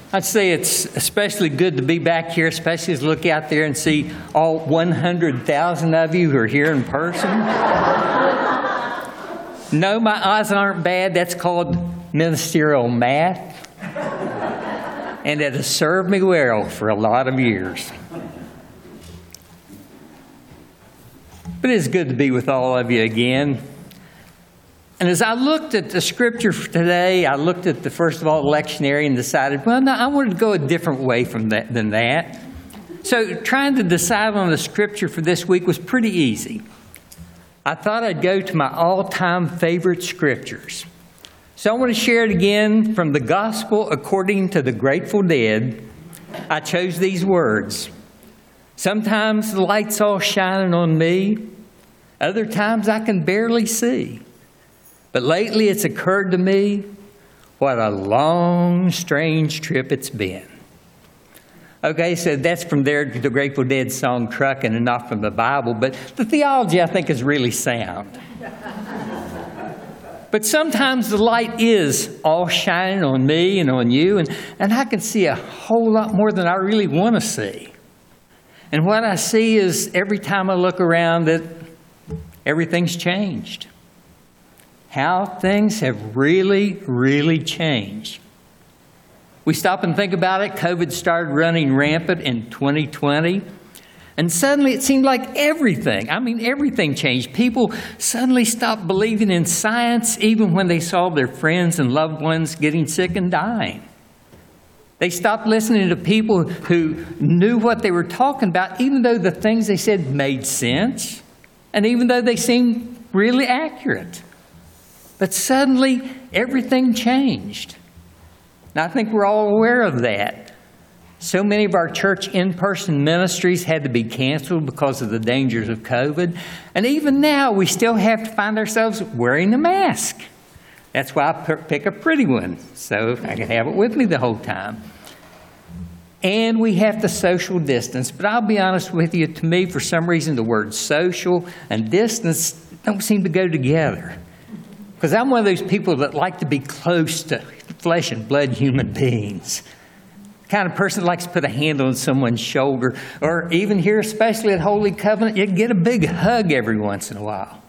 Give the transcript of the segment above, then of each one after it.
I'd say it's especially good to be back here, especially as look out there and see all 100,000 of you who are here in person. No, my eyes aren't bad. That's called ministerial math. And it has served me well for a lot of years. But it's good to be with all of you again. And as I looked at the scripture for today, I looked at the, first of all, lectionary and decided, well, no, I wanted to go a different way than that. So trying to decide on the scripture for this week was pretty easy. I thought I'd go to my all-time favorite scriptures. So I want to share it again from the Gospel according to the Grateful Dead. I chose these words. Sometimes the light's all shining on me. Other times I can barely see. But lately it's occurred to me what a long, strange trip it's been. Okay, so that's from the Grateful Dead song Truckin' and not from the Bible, but the theology I think is really sound. But sometimes the light is all shining on me and on you, and I can see a whole lot more than I really want to see. And what I see is every time I look around that everything's changed. How things have really, really changed. We stop and think about it. COVID started running rampant in 2020. And suddenly it seemed like everything changed. People suddenly stopped believing in science even when they saw their friends and loved ones getting sick and dying. They stopped listening to people who knew what they were talking about, even though the things they said made sense, and even though they seemed really accurate. But suddenly, everything changed. And I think we're all aware of that. So many of our church in-person ministries had to be canceled because of the dangers of COVID. And even now, we still have to find ourselves wearing a mask. That's why I pick a pretty one, so I can have it with me the whole time. And we have to social distance. But I'll be honest with you, to me, for some reason, the words social and distance don't seem to go together. Because I'm one of those people that like to be close to flesh and blood human beings. The kind of person that likes to put a hand on someone's shoulder, or even here, especially at Holy Covenant, you get a big hug every once in a while.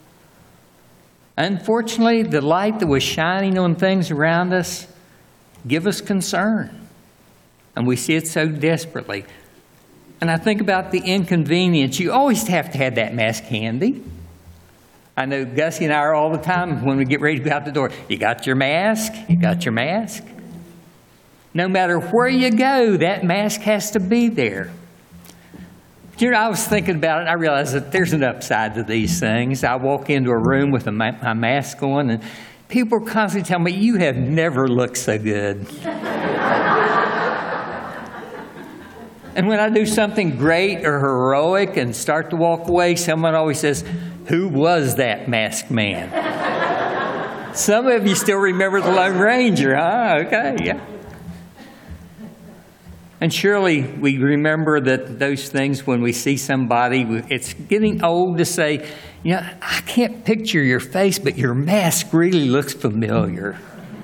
Unfortunately, the light that was shining on things around us give us concern. And we see it so desperately. And I think about the inconvenience. You always have to have that mask handy. I know Gussie and I are all the time when we get ready to go out the door. You got your mask? You got your mask? No matter where you go, that mask has to be there. You know, I was thinking about it, and I realized that there's an upside to these things. I walk into a room with my mask on, and people are constantly telling me, you have never looked so good. And when I do something great or heroic and start to walk away, someone always says, who was that masked man? Some of you still remember the Lone Ranger, huh? Okay, yeah. And surely we remember that those things when we see somebody, it's getting old to say, you know, I can't picture your face, but your mask really looks familiar.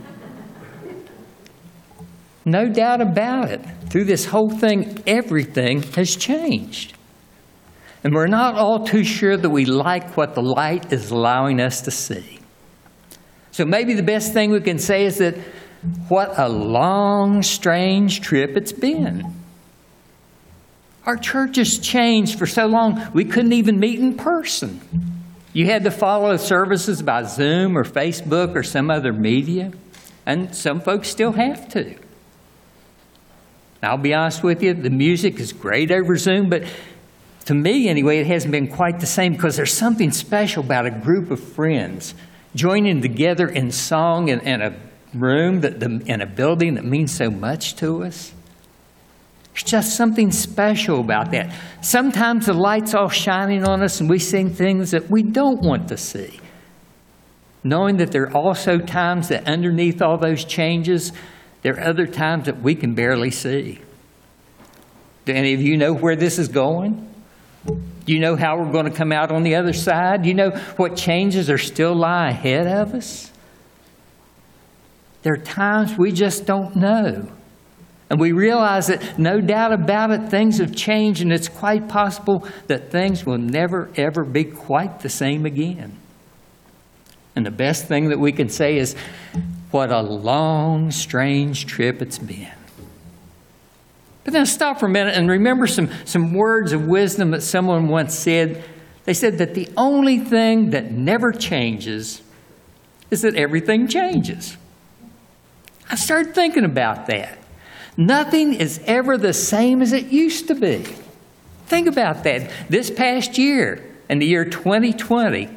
No doubt about it. Through this whole thing, everything has changed. And we're not all too sure that we like what the light is allowing us to see. So maybe the best thing we can say is that what a long, strange trip it's been. Our church has changed for so long, we couldn't even meet in person. You had to follow services by Zoom or Facebook or some other media, and some folks still have to. Now, I'll be honest with you, the music is great over Zoom, but to me, anyway, it hasn't been quite the same because there's something special about a group of friends joining together in song in a room, in a building that means so much to us. There's just something special about that. Sometimes the light's all shining on us and we see things that we don't want to see. Knowing that there are also times that underneath all those changes, there are other times that we can barely see. Do any of you know where this is going? Do you know how we're going to come out on the other side? Do you know what changes are still lie ahead of us? There are times we just don't know. And we realize that no doubt about it, things have changed, and it's quite possible that things will never, ever be quite the same again. And the best thing that we can say is, what a long, strange trip it's been. But then stop for a minute and remember some words of wisdom that someone once said. They said that the only thing that never changes is that everything changes. I started thinking about that. Nothing is ever the same as it used to be. Think about that. This past year, in the year 2020,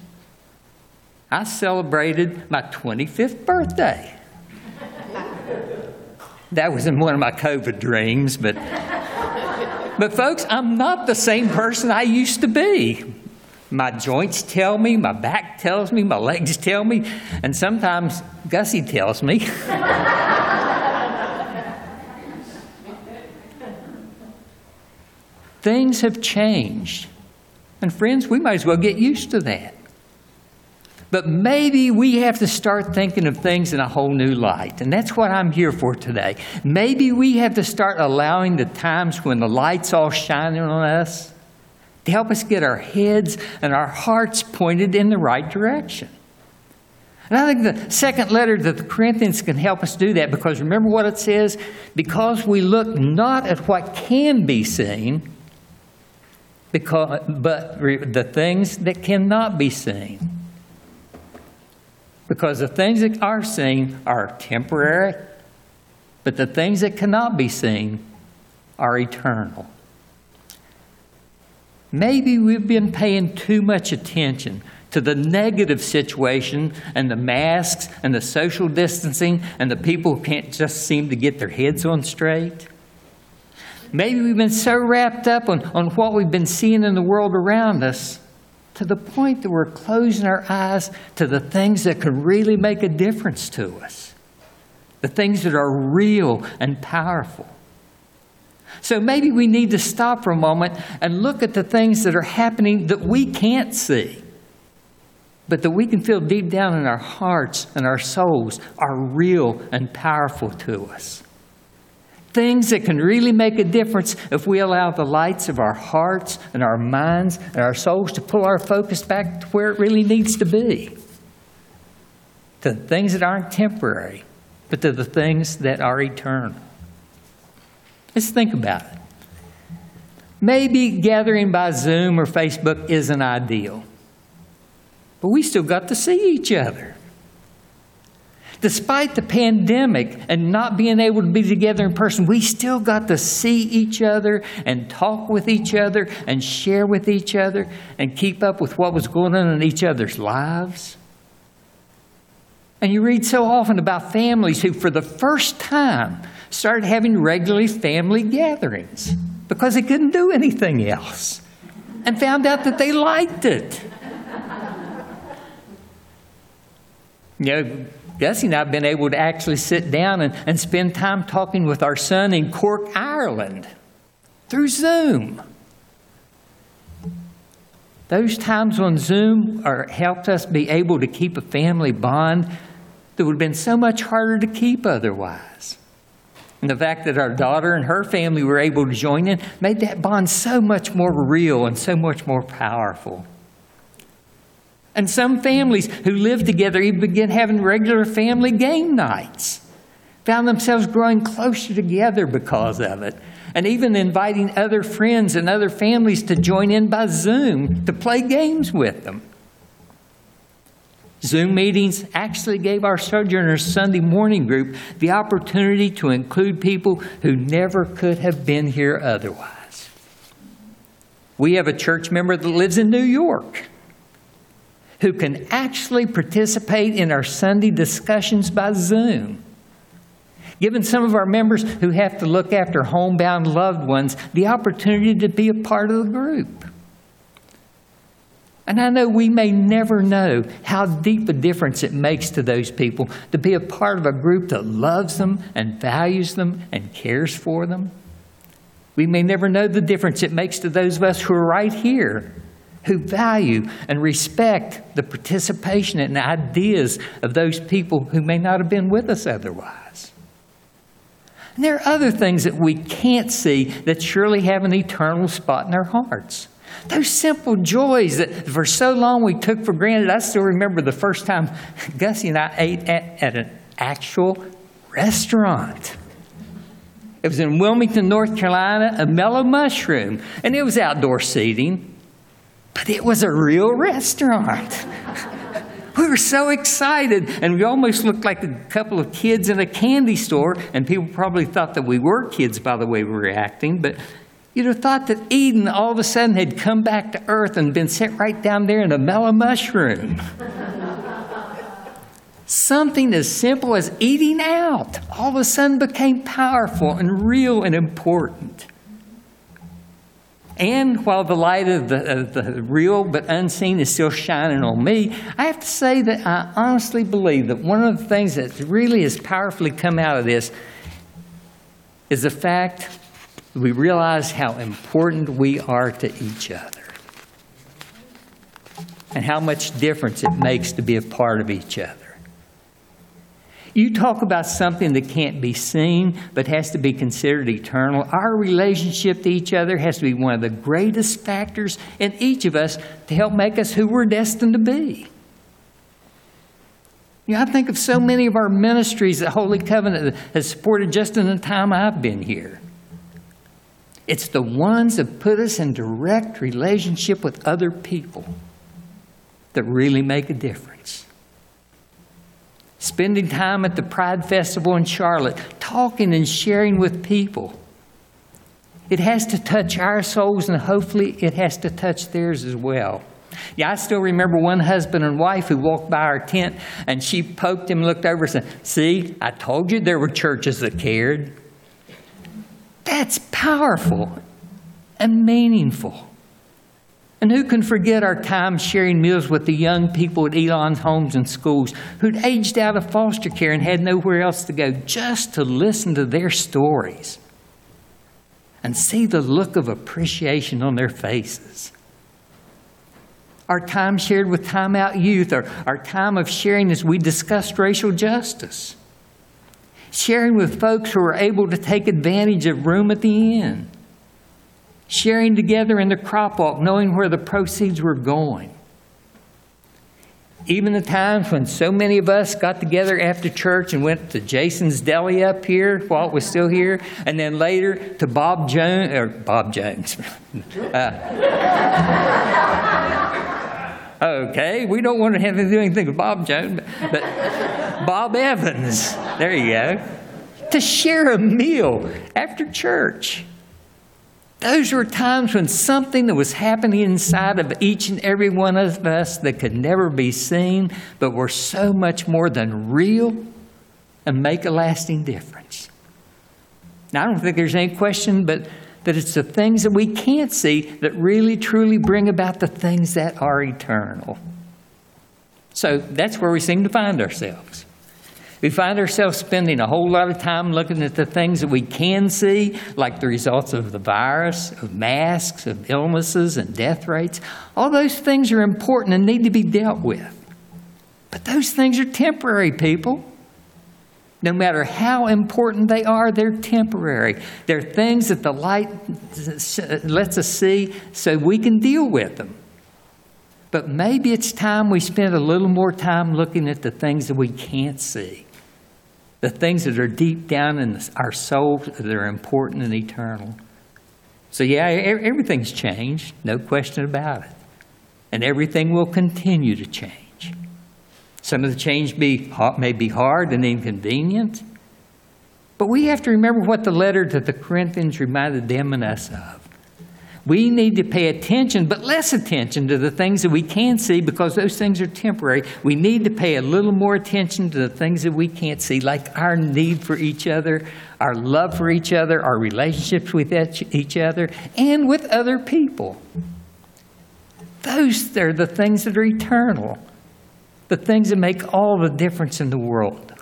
I celebrated my 25th birthday. That was in one of my COVID dreams, but folks, I'm not the same person I used to be. My joints tell me, my back tells me, my legs tell me, and sometimes Gussie tells me. Things have changed. And friends, we might as well get used to that. But maybe we have to start thinking of things in a whole new light. And that's what I'm here for today. Maybe we have to start allowing the times when the light's all shining on us to help us get our heads and our hearts pointed in the right direction. And I think the second letter to the Corinthians can help us do that, because remember what it says? Because we look not at what can be seen, but the things that cannot be seen. Because the things that are seen are temporary, but the things that cannot be seen are eternal. Maybe we've been paying too much attention to the negative situation and the masks and the social distancing and the people who can't just seem to get their heads on straight. Maybe we've been so wrapped up on what we've been seeing in the world around us to the point that we're closing our eyes to the things that could really make a difference to us, the things that are real and powerful. So maybe we need to stop for a moment and look at the things that are happening that we can't see, but that we can feel deep down in our hearts and our souls are real and powerful to us. Things that can really make a difference if we allow the lights of our hearts and our minds and our souls to pull our focus back to where it really needs to be. To the things that aren't temporary, but to the things that are eternal. Let's think about it. Maybe gathering by Zoom or Facebook isn't ideal, but we still got to see each other. Despite the pandemic and not being able to be together in person, we still got to see each other and talk with each other and share with each other and keep up with what was going on in each other's lives. And you read so often about families who, for the first time, started having regular family gatherings because they couldn't do anything else and found out that they liked it. You know, Gussie and I have been able to actually sit down and spend time talking with our son in Cork, Ireland, through Zoom. Those times on Zoom helped us be able to keep a family bond that would have been so much harder to keep otherwise. And the fact that our daughter and her family were able to join in made that bond so much more real and so much more powerful. And some families who lived together even began having regular family game nights, found themselves growing closer together because of it, and even inviting other friends and other families to join in by Zoom to play games with them. Zoom meetings actually gave our Sojourners Sunday morning group the opportunity to include people who never could have been here otherwise. We have a church member that lives in New York who can actually participate in our Sunday discussions by Zoom, giving some of our members who have to look after homebound loved ones the opportunity to be a part of the group. And I know we may never know how deep a difference it makes to those people to be a part of a group that loves them and values them and cares for them. We may never know the difference it makes to those of us who are right here, who value and respect the participation and ideas of those people who may not have been with us otherwise. And there are other things that we can't see that surely have an eternal spot in our hearts. Those simple joys that for so long we took for granted. I still remember the first time Gussie and I ate at an actual restaurant. It was in Wilmington, North Carolina, a Mellow Mushroom. And it was outdoor seating, but it was a real restaurant. We were so excited, and we almost looked like a couple of kids in a candy store, and people probably thought that we were kids by the way we were acting, but you'd have thought that Eden all of a sudden had come back to earth and been set right down there in a Mellow Mushroom. Something as simple as eating out all of a sudden became powerful and real and important. And while the light of the real but unseen is still shining on me, I have to say that I honestly believe that one of the things that really has powerfully come out of this is the fact that we realize how important we are to each other and how much difference it makes to be a part of each other. You talk about something that can't be seen but has to be considered eternal. Our relationship to each other has to be one of the greatest factors in each of us to help make us who we're destined to be. You know, I think of so many of our ministries that Holy Covenant has supported just in the time I've been here. It's the ones that put us in direct relationship with other people that really make a difference. Spending time at the Pride Festival in Charlotte, talking and sharing with people. It has to touch our souls, and hopefully it has to touch theirs as well. Yeah, I still remember one husband and wife who walked by our tent, and she poked him, looked over and said, "See, I told you there were churches that cared." That's powerful and meaningful. And who can forget our time sharing meals with the young people at Elon's homes and schools who'd aged out of foster care and had nowhere else to go just to listen to their stories and see the look of appreciation on their faces. Our time shared with Time Out Youth, or our time of sharing as we discussed racial justice. Sharing with folks who are able to take advantage of room at the inn. Sharing together in the crop walk, knowing where the proceeds were going. Even the times when so many of us got together after church and went to Jason's Deli up here while it was still here, and then later to Bob Jones. Okay, we don't want to have to do anything with Bob Jones, but Bob Evans. There you go. To share a meal after church. Those were times when something that was happening inside of each and every one of us that could never be seen, but were so much more than real and make a lasting difference. Now, I don't think there's any question but that it's the things that we can't see that really, truly bring about the things that are eternal. So that's where we seem to find ourselves. We find ourselves spending a whole lot of time looking at the things that we can see, like the results of the virus, of masks, of illnesses and death rates. All those things are important and need to be dealt with. But those things are temporary, people. No matter how important they are, they're temporary. They're things that the light lets us see so we can deal with them. But maybe it's time we spend a little more time looking at the things that we can't see. The things that are deep down in our souls that are important and eternal. So yeah, everything's changed, no question about it. And everything will continue to change. Some of the change may be hard and inconvenient, but we have to remember what the letter to the Corinthians reminded them and us of. We need to pay attention, but less attention to the things that we can see because those things are temporary. We need to pay a little more attention to the things that we can't see, like our need for each other, our love for each other, our relationships with each other, and with other people. Those are the things that are eternal, the things that make all the difference in the world.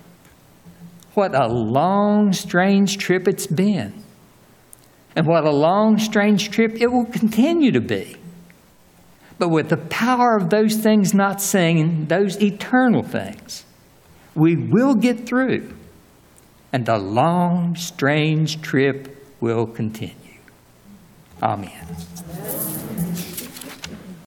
What a long, strange trip it's been. And what a long, strange trip it will continue to be. But with the power of those things not seen, those eternal things, we will get through. and the long, strange trip will continue. Amen.